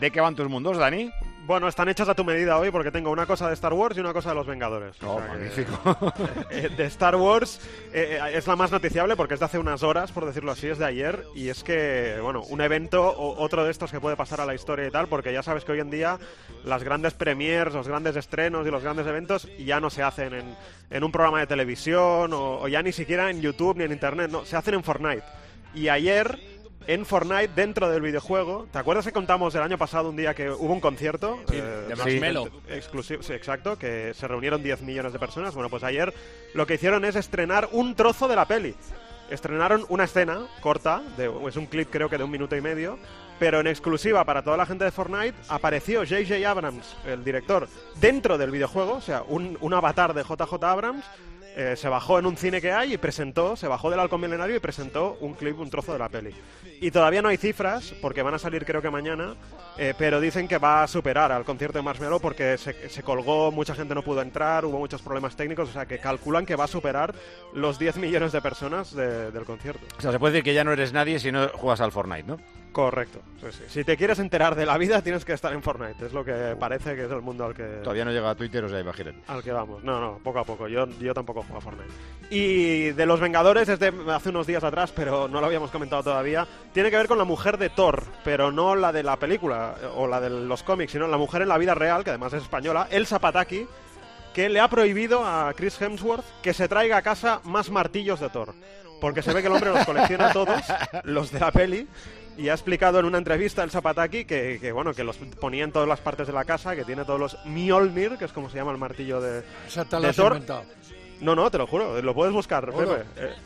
¿De qué van tus mundos, Dani? Bueno, están hechas a tu medida hoy porque tengo una cosa de Star Wars y una cosa de los Vengadores. Oh, magnífico. De Star Wars es la más noticiable porque es de hace unas horas, por decirlo así, es de ayer. Y es que, bueno, un evento o otro de estos que puede pasar a la historia y tal, porque ya sabes que hoy en día las grandes premiers, los grandes estrenos y los grandes eventos ya no se hacen en un programa de televisión o ya ni siquiera en YouTube ni en Internet, no, se hacen en Fortnite. Y ayer, en Fortnite, dentro del videojuego, ¿te acuerdas que contamos el año pasado un día que hubo un concierto? Sí, de Marshmello. Exclusivo, sí, exacto, que se reunieron 10 millones de personas. Bueno, pues ayer lo que hicieron es estrenar un trozo de la peli. Estrenaron una escena corta, es un clip creo que de 1 minuto y medio, pero en exclusiva para toda la gente de Fortnite apareció J.J. Abrams, el director, dentro del videojuego, o sea, un avatar de J.J. Abrams. Se bajó en un cine que hay y se bajó del halcón milenario y presentó un clip, un trozo de la peli. Y todavía no hay cifras, porque van a salir creo que mañana, pero dicen que va a superar al concierto de Marshmello porque se colgó, mucha gente no pudo entrar, hubo muchos problemas técnicos, o sea que calculan que va a superar los 10 millones de personas del concierto. O sea, se puede decir que ya no eres nadie si no juegas al Fortnite, ¿no? Correcto. Sí, sí. Si te quieres enterar de la vida, tienes que estar en Fortnite. Es lo que parece que es el mundo al que... Todavía no llega a Twitter, o sea, imagínate. Al que vamos. No, poco a poco. Yo tampoco juego a Fortnite. Y de los Vengadores, es de hace unos días atrás, pero no lo habíamos comentado todavía, tiene que ver con la mujer de Thor, pero no la de la película o la de los cómics, sino la mujer en la vida real, que además es española, Elsa Pataky, que le ha prohibido a Chris Hemsworth que se traiga a casa más martillos de Thor. Porque se ve que el hombre los colecciona todos, los de la peli, y ha explicado en una entrevista Elsa Pataky que bueno, que los ponía en todas las partes de la casa, que tiene todos los Mjolnir, que es como se llama el martillo de Thor. No, te lo juro, lo puedes buscar, Pepe.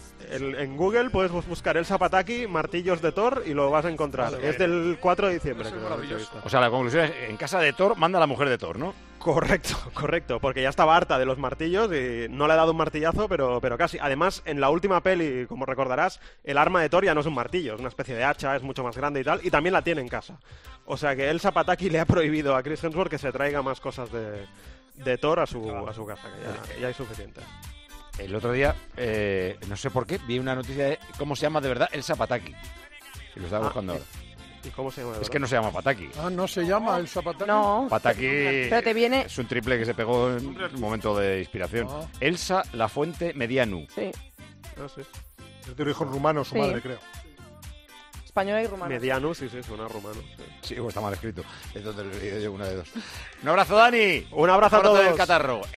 En Google puedes buscar Elsa Pataky, martillos de Thor, y lo vas a encontrar. Vale, es del 4 de diciembre. O sea, la conclusión es, en casa de Thor manda la mujer de Thor, ¿no? Correcto, porque ya estaba harta de los martillos y no le ha dado un martillazo, pero casi. Además, en la última peli, como recordarás, el arma de Thor ya no es un martillo, es una especie de hacha, es mucho más grande y tal, y también la tiene en casa. O sea que Elsa Pataky le ha prohibido a Chris Hemsworth que se traiga más cosas de Thor a su casa, que ya hay suficiente. El otro día, no sé por qué, vi una noticia de cómo se llama de verdad Elsa Pataky. Y lo estaba buscando ahora. ¿Y cómo se llama? Es que no se llama Pataky. ¿No se llama Elsa Pataky? No. Pataky pero te viene... es un triple que se pegó en un momento de inspiración. Elsa Lafuente Medianu. Sí. Sí. Es de origen rumano, su madre, creo. Española y rumana. Medianu, sí, suena rumano. Sí, o está mal escrito. Entonces, una de dos. Un abrazo, Dani. Un abrazo a todos. Del catarro.